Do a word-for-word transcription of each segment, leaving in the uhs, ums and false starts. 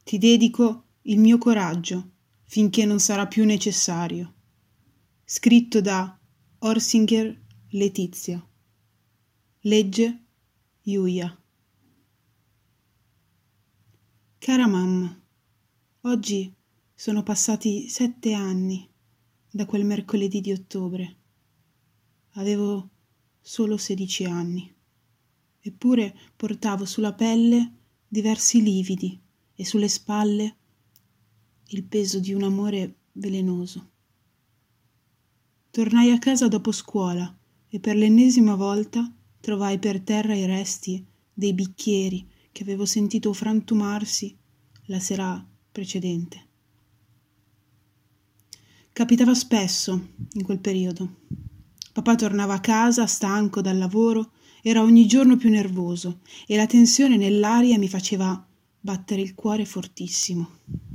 Ti dedico il mio coraggio finché non sarà più necessario. Scritto da Orsinger Letizia. Legge Yuya. Cara mamma, oggi sono passati sette anni da quel mercoledì di ottobre. Avevo solo sedici anni, eppure portavo sulla pelle diversi lividi e sulle spalle il peso di un amore velenoso. Tornai a casa dopo scuola e per l'ennesima volta trovai per terra i resti dei bicchieri che avevo sentito frantumarsi la sera precedente. Capitava spesso in quel periodo. Papà tornava a casa stanco dal lavoro, era ogni giorno più nervoso e la tensione nell'aria mi faceva battere il cuore fortissimo.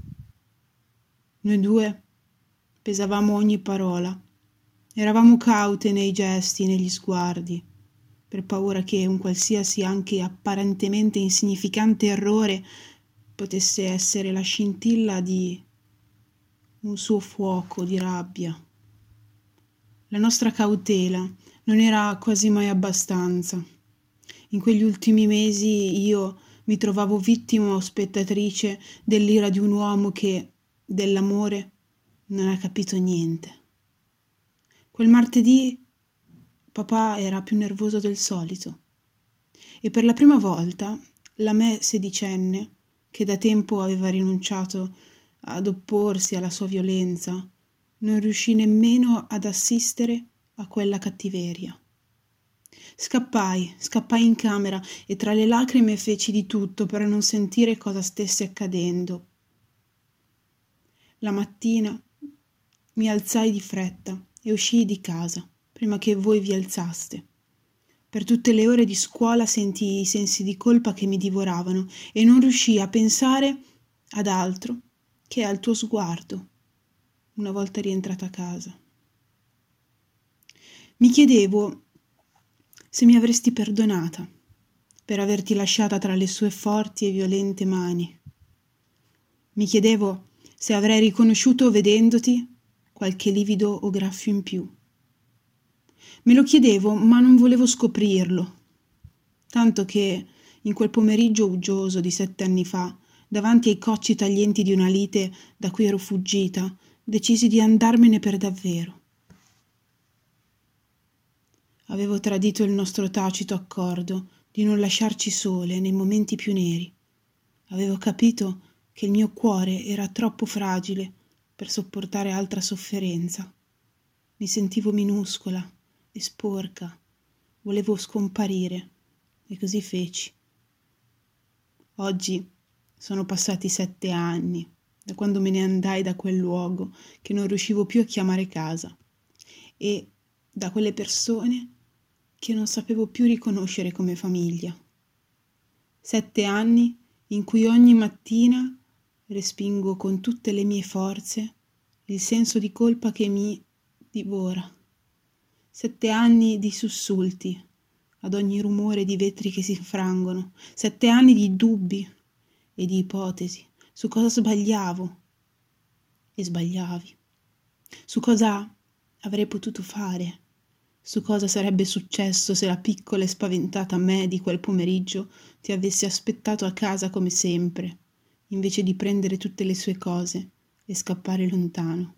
Noi due pesavamo ogni parola, eravamo caute nei gesti, negli sguardi, per paura che un qualsiasi anche apparentemente insignificante errore potesse essere la scintilla di un suo fuoco di rabbia. La nostra cautela non era quasi mai abbastanza. In quegli ultimi mesi io mi trovavo vittima o spettatrice dell'ira di un uomo che dell'amore non ha capito niente. Quel martedì papà era più nervoso del solito e per la prima volta la me sedicenne, che da tempo aveva rinunciato ad opporsi alla sua violenza, non riuscì nemmeno ad assistere a quella cattiveria. Scappai, scappai in camera e tra le lacrime feci di tutto per non sentire cosa stesse accadendo. La mattina mi alzai di fretta e uscii di casa prima che voi vi alzaste. Per tutte le ore di scuola sentii i sensi di colpa che mi divoravano e non riuscii a pensare ad altro che al tuo sguardo una volta rientrata a casa. Mi chiedevo se mi avresti perdonata per averti lasciata tra le sue forti e violente mani. Mi chiedevo se avrei riconosciuto vedendoti qualche livido o graffio in più. Me lo chiedevo, ma non volevo scoprirlo, tanto che in quel pomeriggio uggioso di sette anni fa, davanti ai cocci taglienti di una lite da cui ero fuggita, decisi di andarmene per davvero. Avevo tradito il nostro tacito accordo di non lasciarci sole nei momenti più neri. Avevo capito che il mio cuore era troppo fragile per sopportare altra sofferenza. Mi sentivo minuscola e sporca, volevo scomparire e così feci. Oggi sono passati sette anni da quando me ne andai da quel luogo che non riuscivo più a chiamare casa e da quelle persone che non sapevo più riconoscere come famiglia. Sette anni in cui ogni mattina respingo con tutte le mie forze il senso di colpa che mi divora. Sette anni di sussulti ad ogni rumore di vetri che si infrangono. Sette anni di dubbi e di ipotesi su cosa sbagliavo e sbagliavi, su cosa avrei potuto fare, su cosa sarebbe successo se la piccola e spaventata me di quel pomeriggio ti avesse aspettato a casa come sempre, invece di prendere tutte le sue cose e scappare lontano.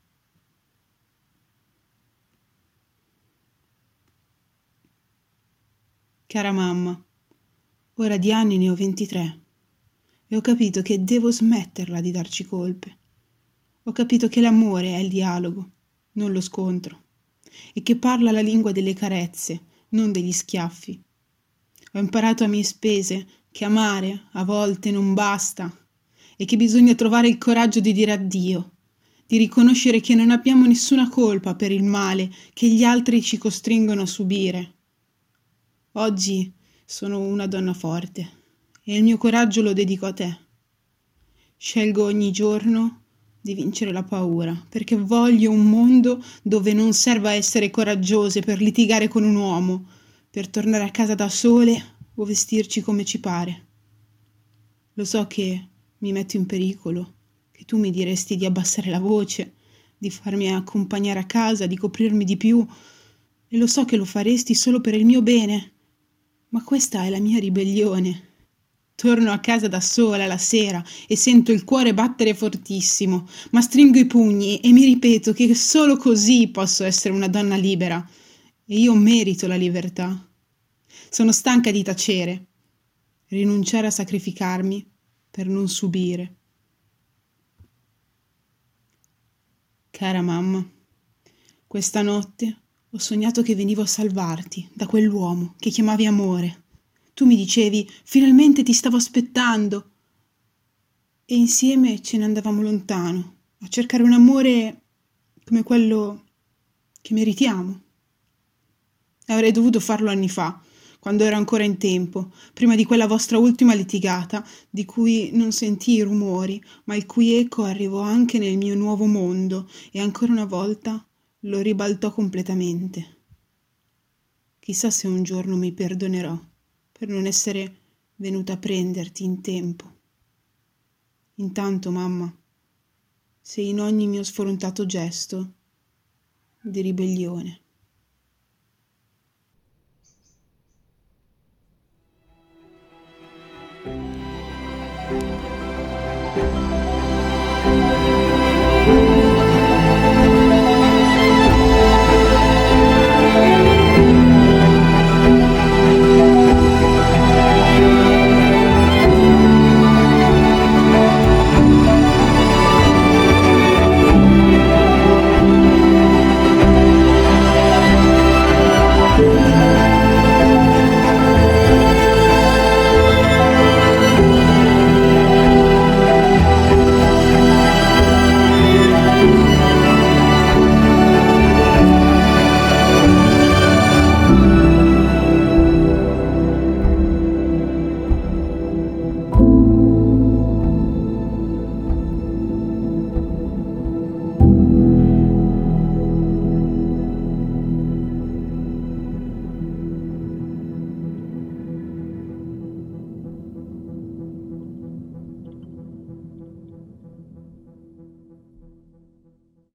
Cara mamma, ora di anni ne ho ventitré e ho capito che devo smetterla di darci colpe. Ho capito che l'amore è il dialogo, non lo scontro, e che parla la lingua delle carezze, non degli schiaffi. Ho imparato a mie spese che amare a volte non basta e che bisogna trovare il coraggio di dire addio, di riconoscere che non abbiamo nessuna colpa per il male che gli altri ci costringono a subire. Oggi sono una donna forte e il mio coraggio lo dedico a te. Scelgo ogni giorno di vincere la paura, perché voglio un mondo dove non serva essere coraggiose per litigare con un uomo, per tornare a casa da sole o vestirci come ci pare. Lo so che mi metto in pericolo, che tu mi diresti di abbassare la voce, di farmi accompagnare a casa, di coprirmi di più, e lo so che lo faresti solo per il mio bene, ma questa è la mia ribellione. Torno a casa da sola la sera e sento il cuore battere fortissimo, ma stringo i pugni e mi ripeto che solo così posso essere una donna libera e io merito la libertà. Sono stanca di tacere, rinunciare a sacrificarmi per non subire. Cara mamma, questa notte ho sognato che venivo a salvarti da quell'uomo che chiamavi amore. Tu mi dicevi, finalmente ti stavo aspettando. E insieme ce ne andavamo lontano, a cercare un amore come quello che meritiamo. Avrei dovuto farlo anni fa, quando ero ancora in tempo, prima di quella vostra ultima litigata, di cui non sentii i rumori, ma il cui eco arrivò anche nel mio nuovo mondo e ancora una volta lo ribaltò completamente. Chissà se un giorno mi perdonerò per non essere venuta a prenderti in tempo. Intanto, mamma, sei in ogni mio sfrontato gesto di ribellione.